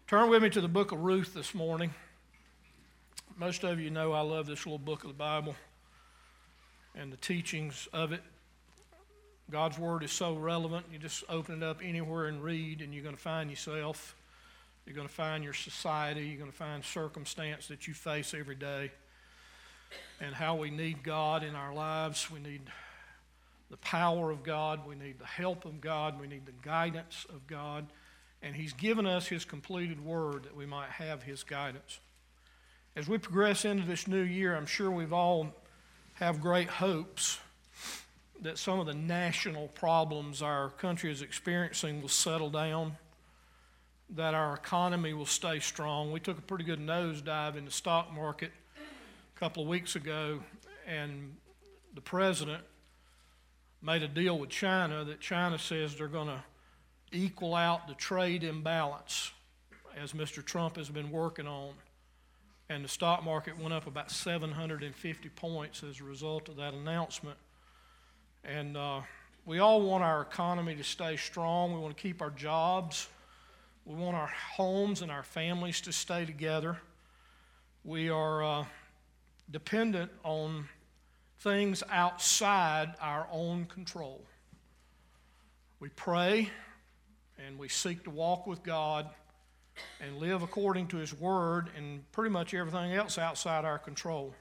Turn with me to the book of Ruth this morning. Most of you know I love this little book of the Bible and the teachings of it. God's Word is so relevant. You just open it up anywhere and read, and you're going to find yourself. You're going to find your society. You're going to find circumstance that you face every day and how we need God in our lives. We need the power of God. We need the help of God. We need the guidance of God. And He's given us His completed Word that we might have His guidance. As we progress into this new year, I'm sure we've all have great hopes that some of the national problems our country is experiencing will settle down, that our economy will stay strong. We took a pretty good nosedive in the stock market a couple of weeks ago, and the president made a deal with China that China says they're going to equal out the trade imbalance as Mr. Trump has been working on. And the stock market went up about 750 points as a result of that announcement. And we all want our economy to stay strong. We want to keep our jobs. We want our homes and our families to stay together. We are dependent on things outside our own control. We pray and we seek to walk with God and live according to His Word, and pretty much everything else outside our control.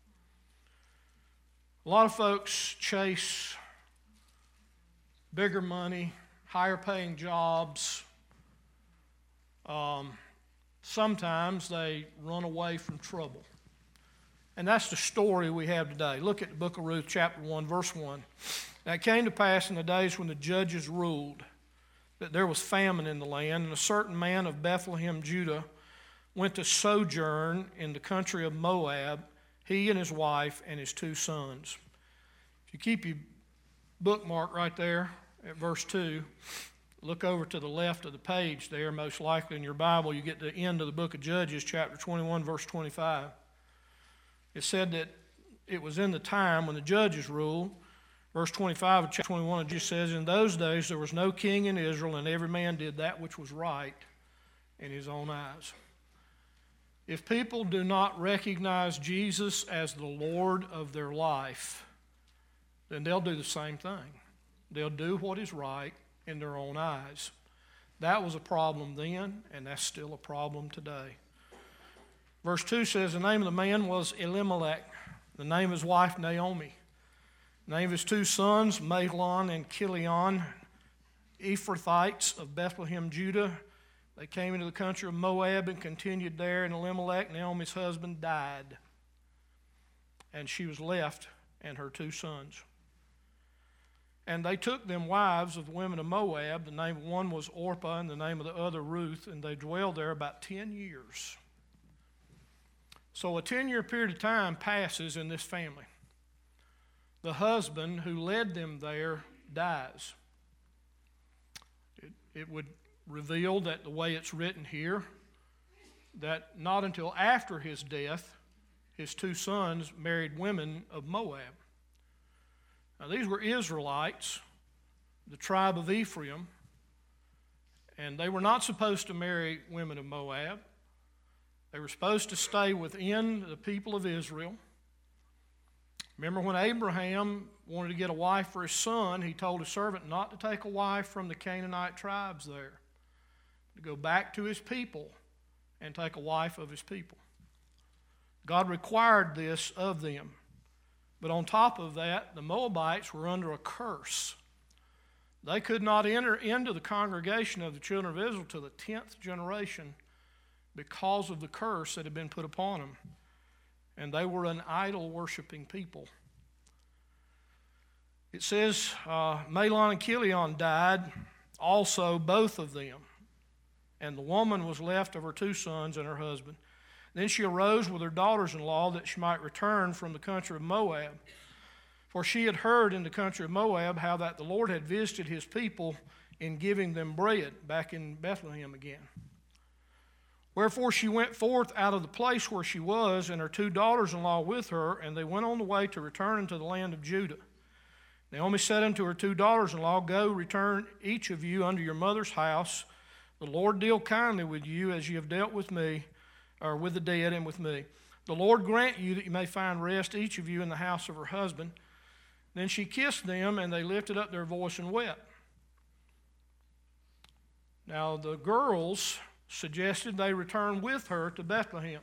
A lot of folks chase bigger money, higher paying jobs. Sometimes they run away from trouble. And that's the story we have today. Look at the book of Ruth, chapter 1, verse 1. Now it came to pass in the days when the judges ruled that there was famine in the land, and a certain man of Bethlehem, Judah, went to sojourn in the country of Moab, he and his wife and his 2 sons. If you keep your bookmark right there at verse 2, look over to the left of the page there, most likely in your Bible, you get to the end of the book of Judges, chapter 21, verse 25. It said that it was in the time when the judges ruled. Verse 25 of chapter 21, it just says, in those days there was no king in Israel, and every man did that which was right in his own eyes. If people do not recognize Jesus as the Lord of their life, then they'll do the same thing. They'll do what is right in their own eyes. That was a problem then, and that's still a problem today. Verse 2 says, the name of the man was Elimelech, the name of his wife Naomi. The name of his 2 sons, Mahlon and Chilion, Ephrathites of Bethlehem, Judah. They came into the country of Moab and continued there, and Elimelech, Naomi's husband, died. And she was left and her 2 sons. And they took them wives of the women of Moab. The name of one was Orpah, and the name of the other Ruth, and they dwelled there about 10 years. So a 10-year period of time passes in this family. The husband who led them there dies. It would reveal that the way it's written here, that not until after his death, his 2 sons married women of Moab. Now these were Israelites, the tribe of Ephraim, and they were not supposed to marry women of Moab. They were supposed to stay within the people of Israel. Remember when Abraham wanted to get a wife for his son, he told his servant not to take a wife from the Canaanite tribes there, to go back to his people and take a wife of his people. God required this of them. But on top of that, the Moabites were under a curse. They could not enter into the congregation of the children of Israel till the 10th generation because of the curse that had been put upon them. And they were an idol-worshiping people. It says Mahlon and Chilion died, also both of them. And the woman was left of her 2 sons and her husband. Then she arose with her daughters-in-law that she might return from the country of Moab. For she had heard in the country of Moab how that the Lord had visited His people in giving them bread, back in Bethlehem again. Wherefore she went forth out of the place where she was, and her 2 daughters-in-law with her, and they went on the way to return into the land of Judah. Naomi said unto her 2 daughters-in-law, Go, return each of you unto your mother's house. The Lord deal kindly with you as you have dealt with me, or with the dead and with me. The Lord grant you that you may find rest, each of you, in the house of her husband." Then she kissed them, and they lifted up their voice and wept. Now the girls suggested they return with her to Bethlehem.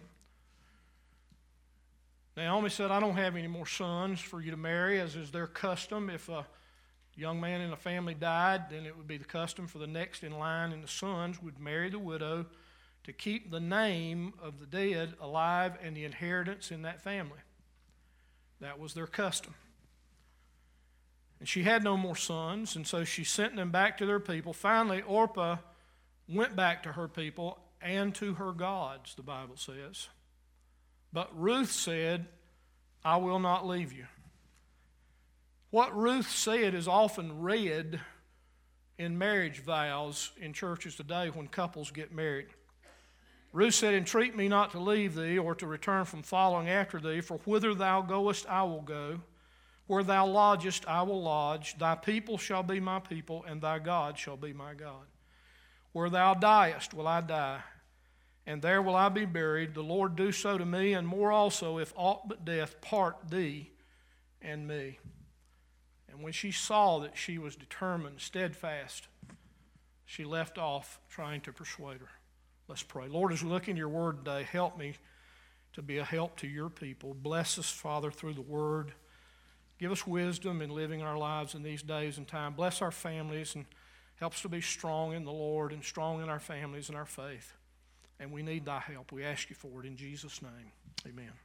Naomi said, "I don't have any more sons for you to marry, as is their custom. If a young man in a family died, then it would be the custom for the next in line, and the sons would marry the widow to keep the name of the dead alive and the inheritance in that family." That was their custom. And she had no more sons, and so she sent them back to their people. Finally, Orpah went back to her people and to her gods, the Bible says. But Ruth said, "I will not leave you." What Ruth said is often read in marriage vows in churches today when couples get married. Ruth said, "Entreat me not to leave thee, or to return from following after thee, for whither thou goest I will go, where thou lodgest I will lodge. Thy people shall be my people, and thy God shall be my God. Where thou diest will I die, and there will I be buried. The Lord do so to me, and more also, if aught but death part thee and me." And when she saw that she was determined, steadfast, she left off trying to persuade her. Let's pray. Lord, as we look into your word today, help me to be a help to your people. Bless us, Father, through the word. Give us wisdom in living our lives in these days and time. Bless our families and help us to be strong in the Lord and strong in our families and our faith. And we need thy help. We ask you for it in Jesus' name. Amen.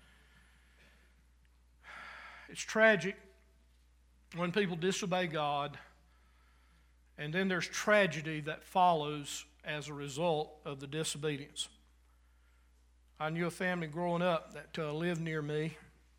It's tragic when people disobey God, and then there's tragedy that follows as a result of the disobedience. I knew a family growing up that lived near me,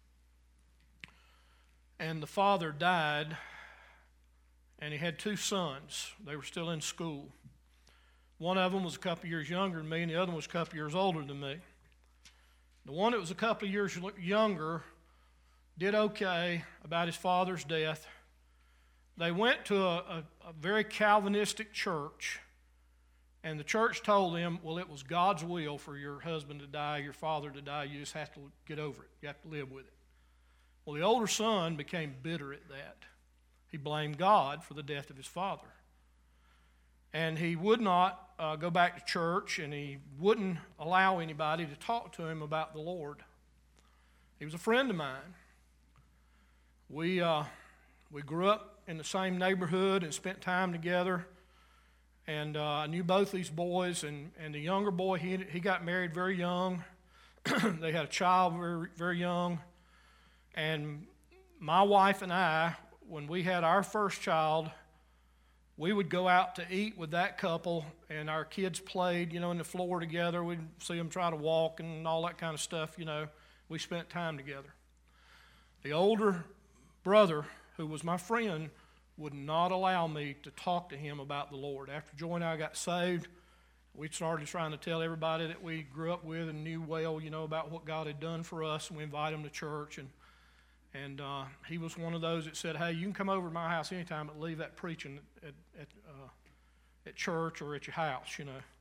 and the father died, and he had two sons. They were still in school. One of them was a couple years younger than me, and the other one was a couple years older than me. The one that was a couple of years younger did okay about his father's death. They went to a very Calvinistic church, and the church told them, well, it was God's will for your husband to die, your father to die. You just have to get over it. You have to live with it. Well, the older son became bitter at that. He blamed God for the death of his father. And he would not go back to church, and he wouldn't allow anybody to talk to him about the Lord. He was a friend of mine. We grew up in the same neighborhood and spent time together. And I knew both these boys, and the younger boy, he got married very young. They had a child very, very young. And my wife and I, when we had our first child, we would go out to eat with that couple, and our kids played, in the floor together. We'd see them try to walk and all that kind of stuff, We spent time together. The older brother, who was my friend, would not allow me to talk to him about the Lord. After Joy and I got saved, we started trying to tell everybody that we grew up with and knew well, about what God had done for us, and we invited him to church. And he was one of those that said, "Hey, you can come over to my house anytime, but leave that preaching at church or at your house,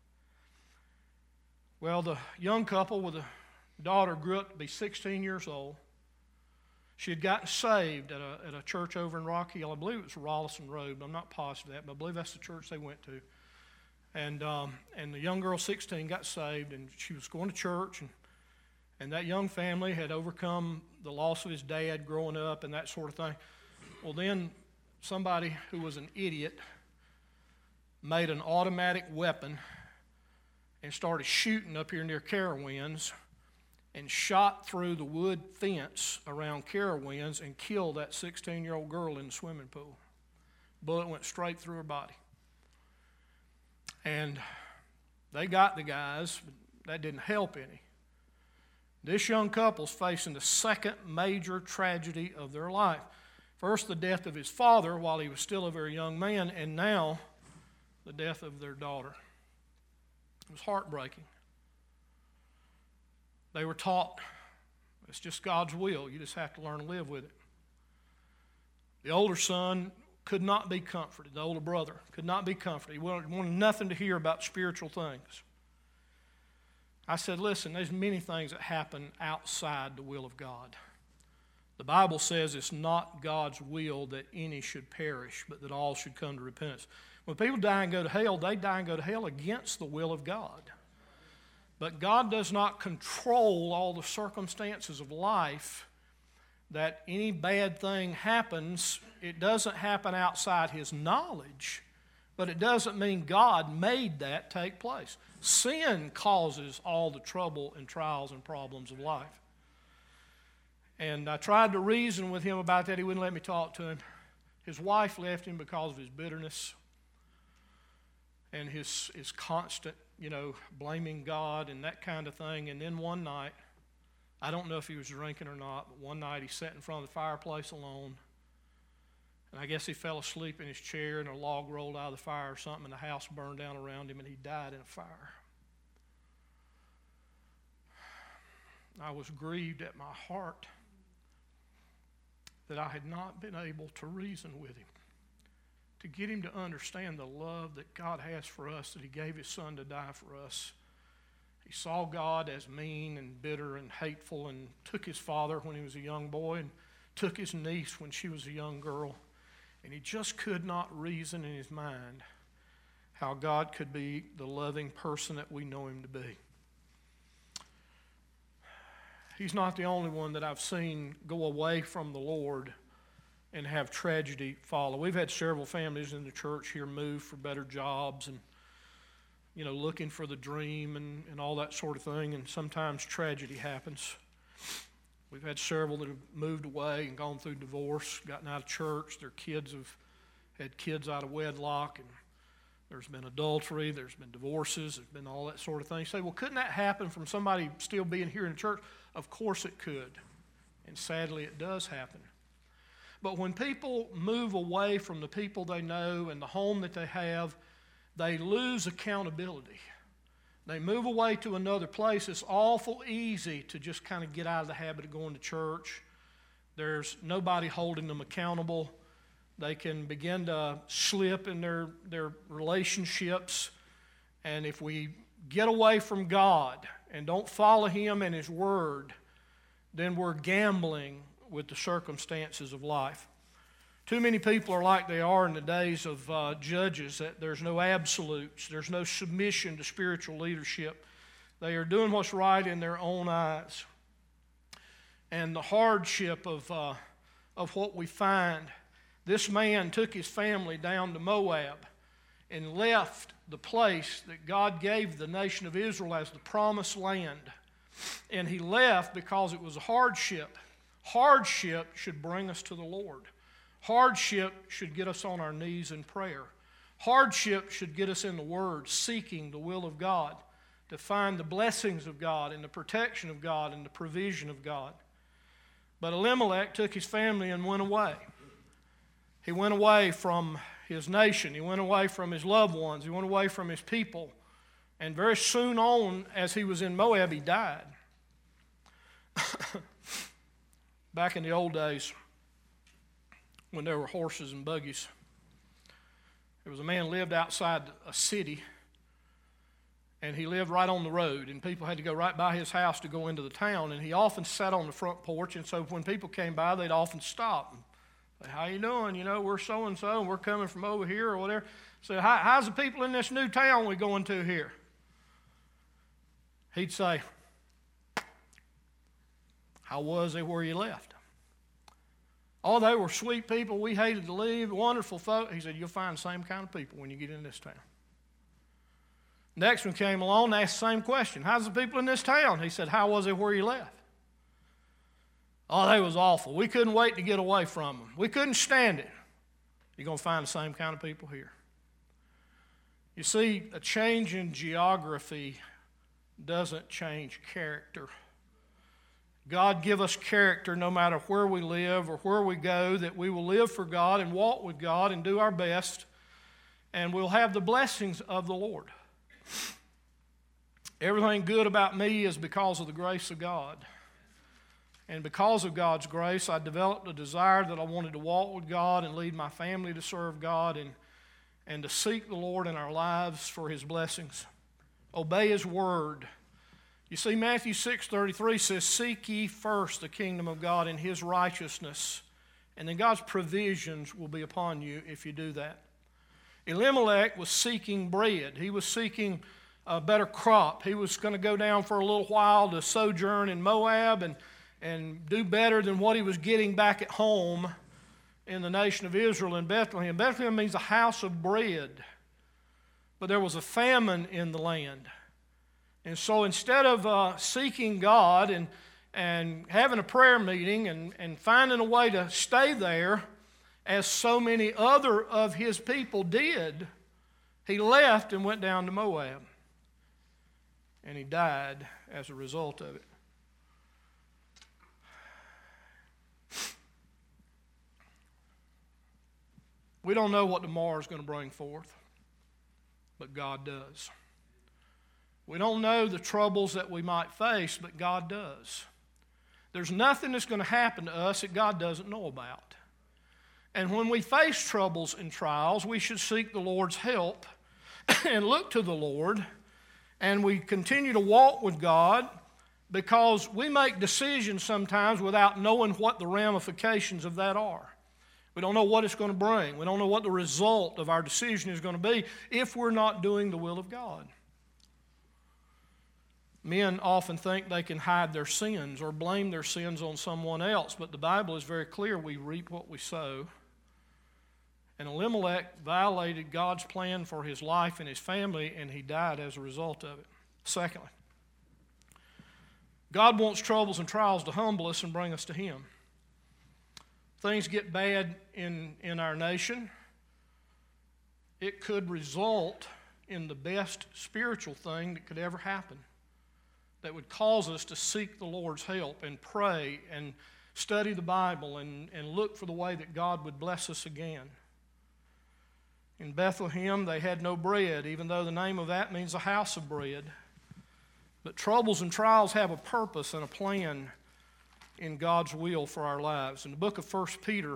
Well, the young couple with a daughter grew up to be 16 years old. She had gotten saved at a church over in Rock Hill. I believe it was Rollison Road, but I'm not positive of that, but I believe that's the church they went to. And the young girl, 16, got saved, and she was going to church, and that young family had overcome the loss of his dad growing up and that sort of thing. Well, then somebody who was an idiot made an automatic weapon and started shooting up here near Carowinds, and shot through the wood fence around Carowinds and killed that 16-year-old girl in the swimming pool. Bullet went straight through her body. And they got the guys, but that didn't help any. This young couple's facing the second major tragedy of their life. First, the death of his father while he was still a very young man, and now the death of their daughter. It was heartbreaking. They were taught it's just God's will. You just have to learn to live with it. The older son could not be comforted. The older brother could not be comforted. He wanted nothing to hear about spiritual things. I said, listen, there's many things that happen outside the will of God. The Bible says it's not God's will that any should perish, but that all should come to repentance. When people die and go to hell, they die and go to hell against the will of God. But God does not control all the circumstances of life. That any bad thing happens, it doesn't happen outside His knowledge, but it doesn't mean God made that take place. Sin causes all the trouble and trials and problems of life. And I tried to reason with him about that. He wouldn't let me talk to him. His wife left him because of his bitterness and his constant, blaming God and that kind of thing. And then one night, I don't know if he was drinking or not, but one night he sat in front of the fireplace alone. And I guess he fell asleep in his chair and a log rolled out of the fire or something and the house burned down around him and he died in a fire. I was grieved at my heart that I had not been able to reason with him, to get him to understand the love that God has for us, that He gave His Son to die for us. He saw God as mean and bitter and hateful and took his father when he was a young boy and took his niece when she was a young girl. And he just could not reason in his mind how God could be the loving person that we know Him to be. He's not the only one that I've seen go away from the Lord and have tragedy follow. We've had several families in the church here move for better jobs and looking for the dream and all that sort of thing, and sometimes tragedy happens. We've had several that have moved away and gone through divorce, gotten out of church. Their kids have had kids out of wedlock, and there's been adultery, there's been divorces, there's been all that sort of thing. You say, well, couldn't that happen from somebody still being here in church? Of course it could, and sadly it does happen. But when people move away from the people they know and the home that they have, they lose accountability. They move away to another place. It's awful easy to just kind of get out of the habit of going to church. There's nobody holding them accountable. They can begin to slip in their relationships. And if we get away from God and don't follow Him and His Word, then we're gambling with the circumstances of life. Too many people are like they are in the days of judges, that there's no absolutes, there's no submission to spiritual leadership. They are doing what's right in their own eyes. And the hardship of what we find, this man took his family down to Moab and left the place that God gave the nation of Israel as the promised land. And he left because it was a hardship. Hardship should bring us to the Lord. Hardship should get us on our knees in prayer. Hardship should get us in the Word, seeking the will of God, to find the blessings of God and the protection of God and the provision of God. But Elimelech took his family and went away. He went away from his nation. He went away from his loved ones. He went away from his people. And very soon on, as he was in Moab, he died. Back in the old days, when there were horses and buggies, there was a man who lived outside a city, and he lived right on the road, and people had to go right by his house to go into the town, and he often sat on the front porch, and so when people came by, they'd often stop and say, how you doing? We're so-and-so, and we're coming from over here or whatever. So how's the people in this new town we're going to here? He'd say, how was they where you left? Oh, they were sweet people. We hated to leave. Wonderful folk. He said, you'll find the same kind of people when you get in this town. Next one came along and asked the same question. How's the people in this town? He said, how was it where you left? Oh, they was awful. We couldn't wait to get away from them. We couldn't stand it. You're going to find the same kind of people here. You see, a change in geography doesn't change character. God give us character no matter where we live or where we go, that we will live for God and walk with God and do our best, and we'll have the blessings of the Lord. Everything good about me is because of the grace of God. And because of God's grace, I developed a desire that I wanted to walk with God and lead my family to serve God and to seek the Lord in our lives for His blessings. Obey His word. You see, Matthew 6:33 says, "Seek ye first the kingdom of God and His righteousness, and then God's provisions will be upon you if you do that." Elimelech was seeking bread. He was seeking a better crop. He was going to go down for a little while to sojourn in Moab and do better than what he was getting back at home in the nation of Israel in Bethlehem. Bethlehem means a house of bread. But there was a famine in the land. And so instead of seeking God and having a prayer meeting and finding a way to stay there, as so many other of his people did, he left and went down to Moab. And he died as a result of it. We don't know what tomorrow is going to bring forth, but God does. We don't know the troubles that we might face, but God does. There's nothing that's going to happen to us that God doesn't know about. And when we face troubles and trials, we should seek the Lord's help and look to the Lord, and we continue to walk with God, because we make decisions sometimes without knowing what the ramifications of that are. We don't know what it's going to bring. We don't know what the result of our decision is going to be if we're not doing the will of God. Men often think they can hide their sins or blame their sins on someone else, but the Bible is very clear: we reap what we sow. And Elimelech violated God's plan for his life and his family, and he died as a result of it. Secondly, God wants troubles and trials to humble us and bring us to Him. Things get bad in our nation, it could result in the best spiritual thing that could ever happen, that would cause us to seek the Lord's help and pray and study the Bible and look for the way that God would bless us again. In Bethlehem, they had no bread, even though the name of that means a house of bread. But troubles and trials have a purpose and a plan in God's will for our lives. In the book of 1 Peter,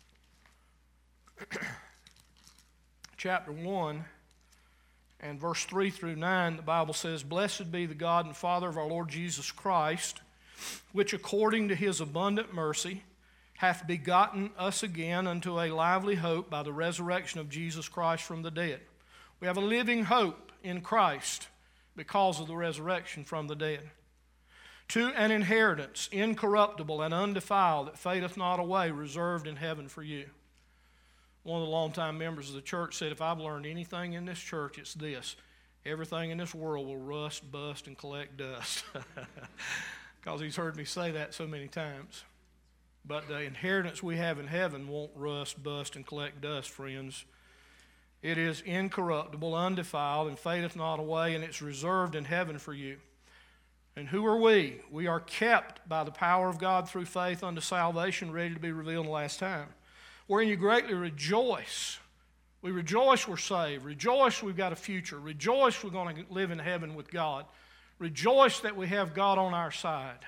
chapter 1, and verse 3 through 9, the Bible says, "Blessed be the God and Father of our Lord Jesus Christ, which according to His abundant mercy hath begotten us again unto a lively hope by the resurrection of Jesus Christ from the dead." We have a living hope in Christ because of the resurrection from the dead. "To an inheritance incorruptible and undefiled, that fadeth not away, reserved in heaven for you." One of the longtime members of the church said, "If I've learned anything in this church, it's this: everything in this world will rust, bust, and collect dust." Because he's heard me say that so many times. But the inheritance we have in heaven won't rust, bust, and collect dust, friends. It is incorruptible, undefiled, and fadeth not away, and it's reserved in heaven for you. And who are we? We are kept by the power of God through faith unto salvation, ready to be revealed in the last time, wherein you greatly rejoice. We rejoice we're saved. Rejoice we've got a future. Rejoice we're going to live in heaven with God. Rejoice that we have God on our side.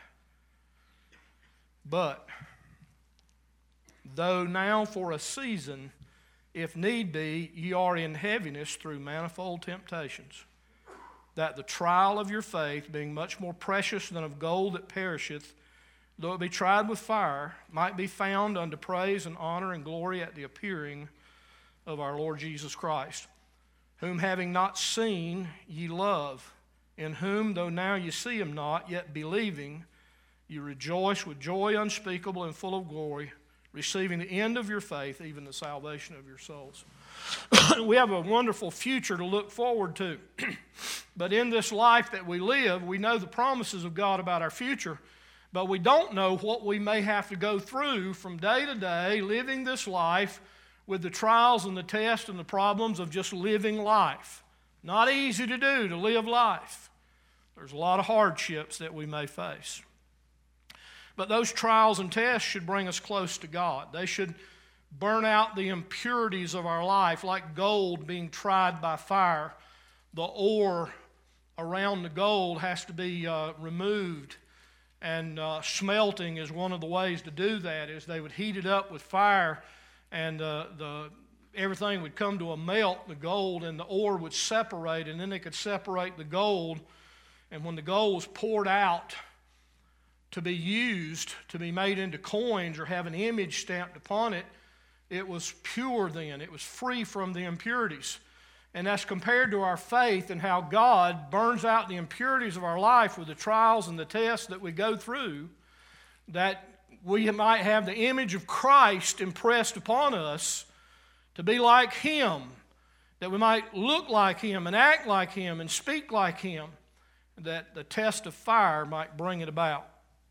But though now for a season, if need be, ye are in heaviness through manifold temptations, that the trial of your faith, being much more precious than of gold that perisheth, though it be tried with fire, might be found unto praise and honor and glory at the appearing of our Lord Jesus Christ, whom having not seen ye love, in whom, though now ye see him not, yet believing, you rejoice with joy unspeakable and full of glory, receiving the end of your faith, even the salvation of your souls. We have a wonderful future to look forward to. But in this life that we live, we know the promises of God about our future, but we don't know what we may have to go through from day to day, living this life with the trials and the tests and the problems of just living life. Not easy to do, to live life. There's a lot of hardships that we may face. But those trials and tests should bring us close to God. They should burn out the impurities of our life, like gold being tried by fire. The ore around the gold has to be removed And smelting is one of the ways to do that, is they would heat it up with fire, and everything would come to a melt, the gold, and the ore would separate, and then they could separate the gold. And when the gold was poured out to be used, to be made into coins or have an image stamped upon it, it was pure then. It was free from the impurities. And that's compared to our faith and how God burns out the impurities of our life with the trials and the tests that we go through, that we might have the image of Christ impressed upon us to be like Him, that we might look like Him and act like Him and speak like Him, that the test of fire might bring it about.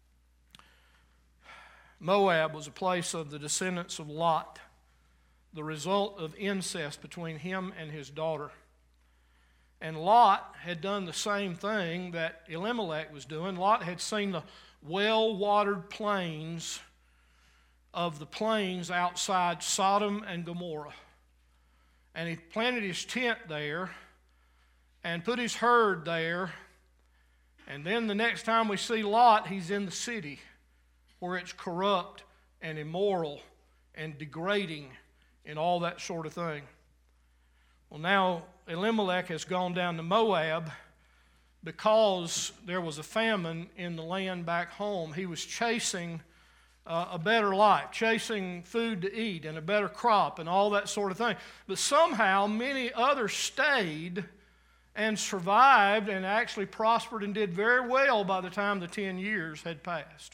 Moab was a place of the descendants of Lot, the result of incest between him and his daughter. And Lot had done the same thing that Elimelech was doing. Lot had seen the well-watered plains of the plains outside Sodom and Gomorrah. And he planted his tent there and put his herd there. And then the next time we see Lot, he's in the city where it's corrupt and immoral and degrading and all that sort of thing. Well, now Elimelech has gone down to Moab because there was a famine in the land back home. He was chasing a better life, chasing food to eat and a better crop and all that sort of thing. But somehow many others stayed and survived and actually prospered and did very well by the time the 10 years had passed.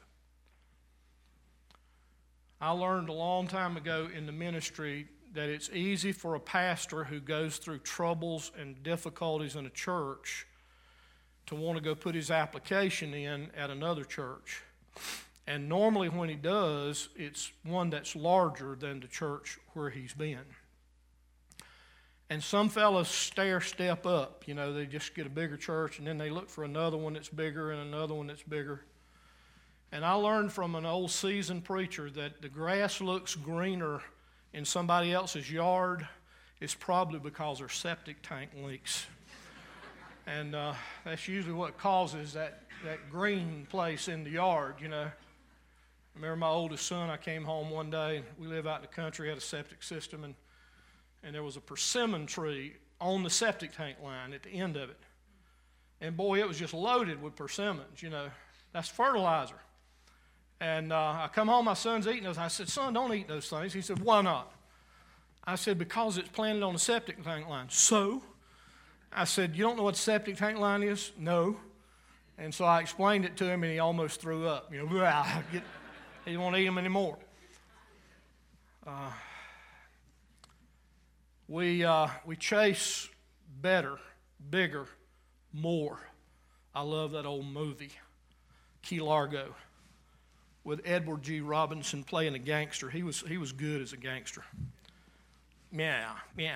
I learned a long time ago in the ministry that it's easy for a pastor who goes through troubles and difficulties in a church to want to go put his application in at another church. And normally when he does, it's one that's larger than the church where he's been. And some fellows step up. You know, they just get a bigger church and then they look for another one that's bigger and another one that's bigger. And I learned from an old seasoned preacher that the grass looks greener in somebody else's yard is probably because their septic tank leaks. And that's usually what causes that green place in the yard, you know. I remember my oldest son, I came home one day, and we live out in the country, had a septic system, and there was a persimmon tree on the septic tank line at the end of it. And boy, it was just loaded with persimmons, you know. That's fertilizer. And I come home, my son's eating those. I said, son, don't eat those things. He said, why not? I said, because it's planted on the septic tank line. So? I said, you don't know what a septic tank line is? No. And so I explained it to him, and he almost threw up. You know, he didn't want to eat them anymore. We chase better, bigger, more. I love that old movie, Key Largo, with Edward G. Robinson playing a gangster. He was good as a gangster. Yeah.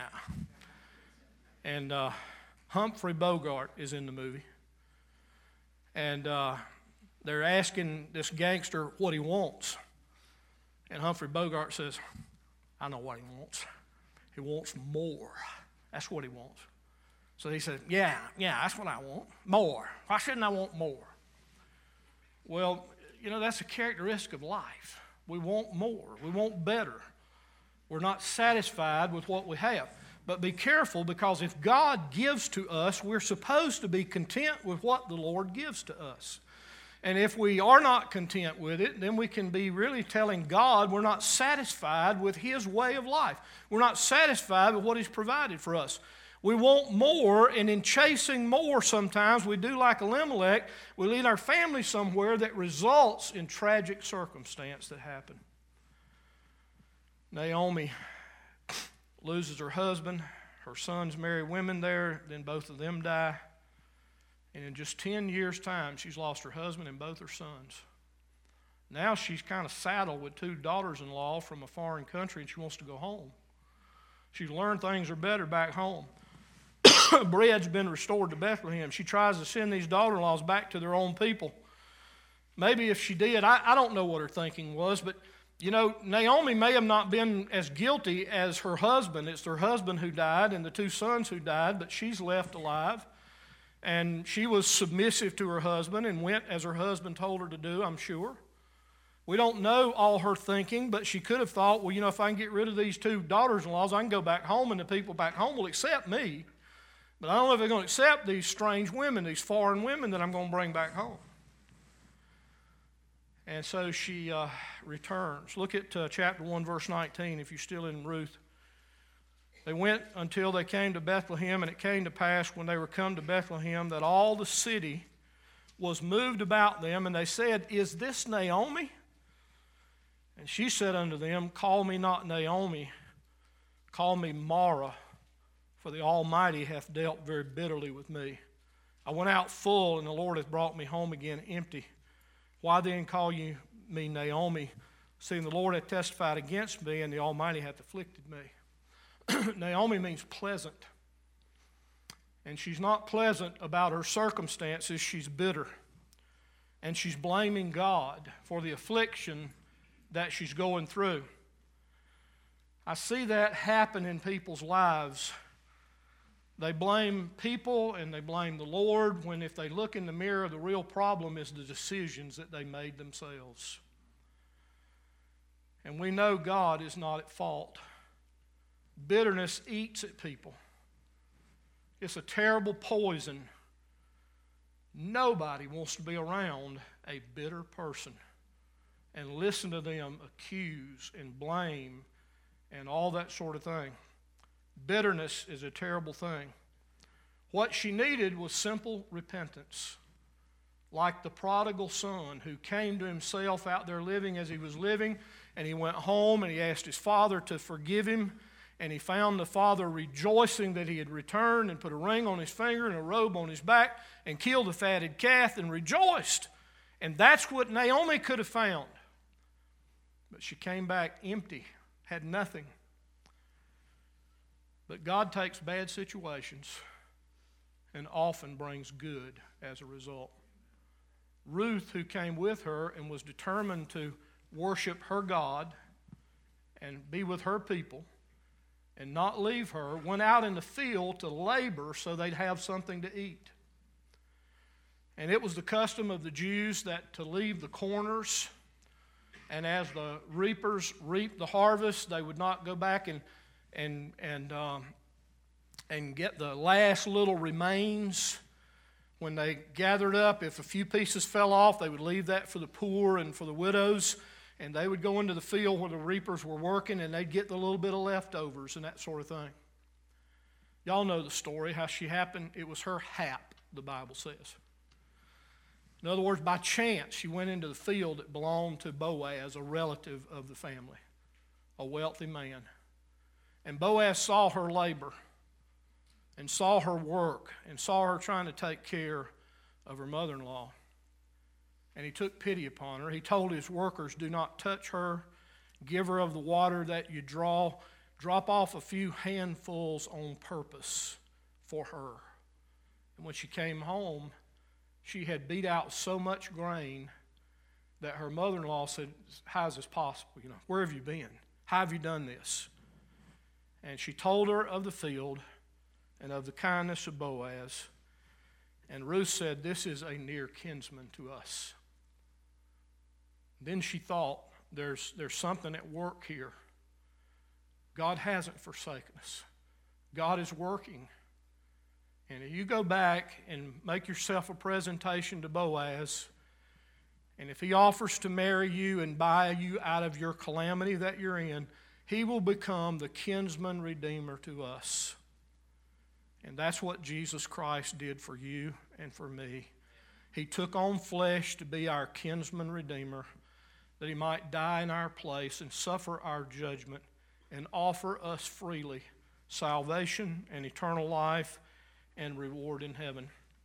And Humphrey Bogart is in the movie. And they're asking this gangster what he wants. And Humphrey Bogart says, I know what he wants. He wants more. That's what he wants. So he said, yeah, that's what I want. More. Why shouldn't I want more? Well, you know, that's a characteristic of life. We want more. We want better. We're not satisfied with what we have. But be careful, because if God gives to us, we're supposed to be content with what the Lord gives to us. And if we are not content with it, then we can be really telling God we're not satisfied with His way of life. We're not satisfied with what He's provided for us. We want more, and in chasing more sometimes we do like Elimelech. We lead our family somewhere that results in tragic circumstance that happen. Naomi loses her husband. Her sons marry women there. Then both of them die. And in just 10 years' time, she's lost her husband and both her sons. Now she's kind of saddled with 2 daughters-in-law from a foreign country, and she wants to go home. She's learned things are better back home. Bread's been restored to Bethlehem. She tries to send these daughter-in-laws back to their own people. Maybe if she did, I don't know what her thinking was, but you know, Naomi may have not been as guilty as her husband. It's her husband who died and the 2 sons who died, but she's left alive. And she was submissive to her husband and went as her husband told her to do, I'm sure. We don't know all her thinking, but she could have thought, well, if I can get rid of these two daughters-in-laws, I can go back home and the people back home will accept me. But I don't know if they're going to accept these strange women, these foreign women that I'm going to bring back home. And so she returns. Look at chapter 1, verse 19, if you're still in Ruth. They went until they came to Bethlehem, and it came to pass when they were come to Bethlehem that all the city was moved about them, and they said, Is this Naomi? And she said unto them, Call me not Naomi, call me Mara, for the Almighty hath dealt very bitterly with me. I went out full, and the Lord hath brought me home again empty. Why then call you me Naomi, seeing the Lord hath testified against me, and the Almighty hath afflicted me? Naomi means pleasant. And she's not pleasant about her circumstances, she's bitter. And she's blaming God for the affliction that she's going through. I see that happen in people's lives. They blame people and they blame the Lord when if they look in the mirror, the real problem is the decisions that they made themselves. And we know God is not at fault. Bitterness eats at people. It's a terrible poison. Nobody wants to be around a bitter person and listen to them accuse and blame and all that sort of thing. Bitterness is a terrible thing. What she needed was simple repentance. Like the prodigal son who came to himself out there living as he was living, and he went home and he asked his father to forgive him, and he found the father rejoicing that he had returned and put a ring on his finger and a robe on his back and killed a fatted calf and rejoiced. And that's what Naomi could have found. But she came back empty, had nothing. But God takes bad situations and often brings good as a result. Ruth, who came with her and was determined to worship her God and be with her people and not leave her, went out in the field to labor so they'd have something to eat. And it was the custom of the Jews that to leave the corners, and as the reapers reaped the harvest, they would not go back and get the last little remains. When they gathered up, if a few pieces fell off, they would leave that for the poor and for the widows, and they would go into the field where the reapers were working, and they'd get the little bit of leftovers and that sort of thing. Y'all know the story, how she happened. It was her hap, the Bible says. In other words, by chance, she went into the field that belonged to Boaz, a relative of the family, a wealthy man. And Boaz saw her labor and saw her work and saw her trying to take care of her mother-in-law. And he took pity upon her. He told his workers, do not touch her. Give her of the water that you draw. Drop off a few handfuls on purpose for her. And when she came home, she had beat out so much grain that her mother-in-law said, how is this possible? Where have you been? How have you done this? And she told her of the field and of the kindness of Boaz. And Ruth said, this is a near kinsman to us. Then she thought, there's something at work here. God hasn't forsaken us. God is working. And if you go back and make yourself a presentation to Boaz, and if he offers to marry you and buy you out of your calamity that you're in, he will become the kinsman redeemer to us. And that's what Jesus Christ did for you and for me. He took on flesh to be our kinsman redeemer, that he might die in our place and suffer our judgment and offer us freely salvation and eternal life and reward in heaven.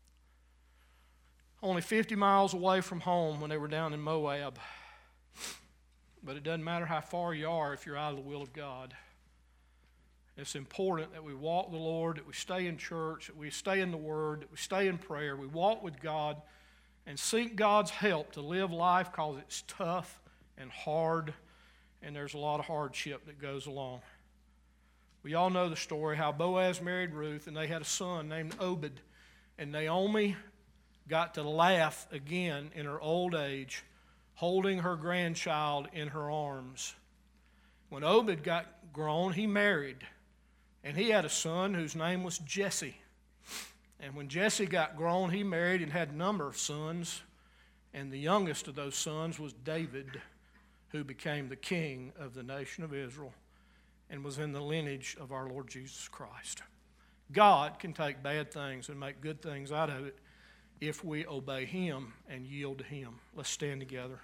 Only 50 miles away from home when they were down in Moab. But it doesn't matter how far you are if you're out of the will of God. It's important that we walk the Lord, that we stay in church, that we stay in the Word, that we stay in prayer, we walk with God and seek God's help to live life because it's tough and hard, and there's a lot of hardship that goes along. We all know the story how Boaz married Ruth, and they had a son named Obed. And Naomi got to laugh again in her old age, holding her grandchild in her arms. When Obed got grown, he married, and he had a son whose name was Jesse. And when Jesse got grown, he married and had a number of sons, and the youngest of those sons was David, who became the king of the nation of Israel and was in the lineage of our Lord Jesus Christ. God can take bad things and make good things out of it if we obey Him and yield to Him. Let's stand together.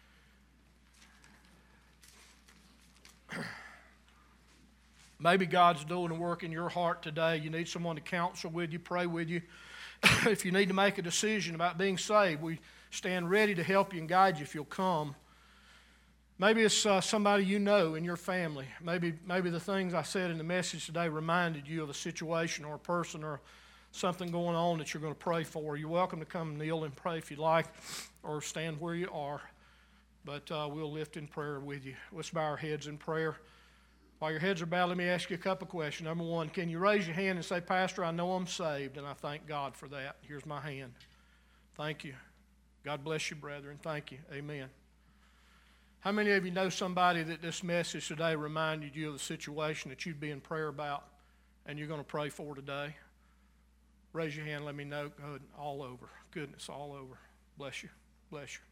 Maybe God's doing a work in your heart today. You need someone to counsel with you, pray with you. If you need to make a decision about being saved, we stand ready to help you and guide you if you'll come. Maybe it's somebody you know in your family. Maybe the things I said in the message today reminded you of a situation or a person or something going on that you're going to pray for. You're welcome to come kneel and pray if you like, or stand where you are. But we'll lift in prayer with you. Let's bow our heads in prayer. While your heads are bowed, let me ask you a couple of questions. Number one, can you raise your hand and say, Pastor, I know I'm saved, and I thank God for that. Here's my hand. Thank you. God bless you, brethren. Thank you. Amen. How many of you know somebody that this message today reminded you of the situation that you'd be in prayer about and you're going to pray for today? Raise your hand, let me know. Good. All over. Goodness, all over. Bless you. Bless you.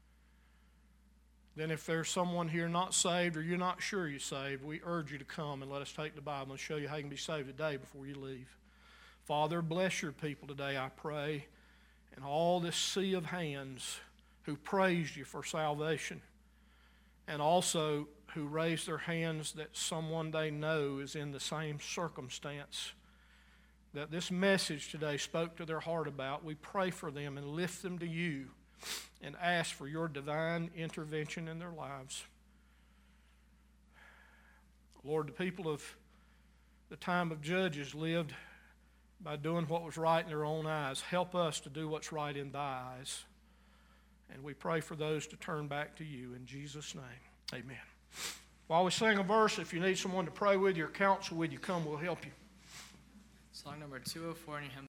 Then if there's someone here not saved or you're not sure you're saved, we urge you to come and let us take the Bible and show you how you can be saved today before you leave. Father, bless your people today, I pray, and all this sea of hands who praised you for salvation, and also who raise their hands that someone they know is in the same circumstance that this message today spoke to their heart about. We pray for them and lift them to you and ask for your divine intervention in their lives. Lord, the people of the time of Judges lived by doing what was right in their own eyes. Help us to do what's right in thy eyes. And we pray for those to turn back to you in Jesus' name. Amen. While we sing a verse, if you need someone to pray with you or counsel with you, come, we'll help you. Song number 204 in your hymn.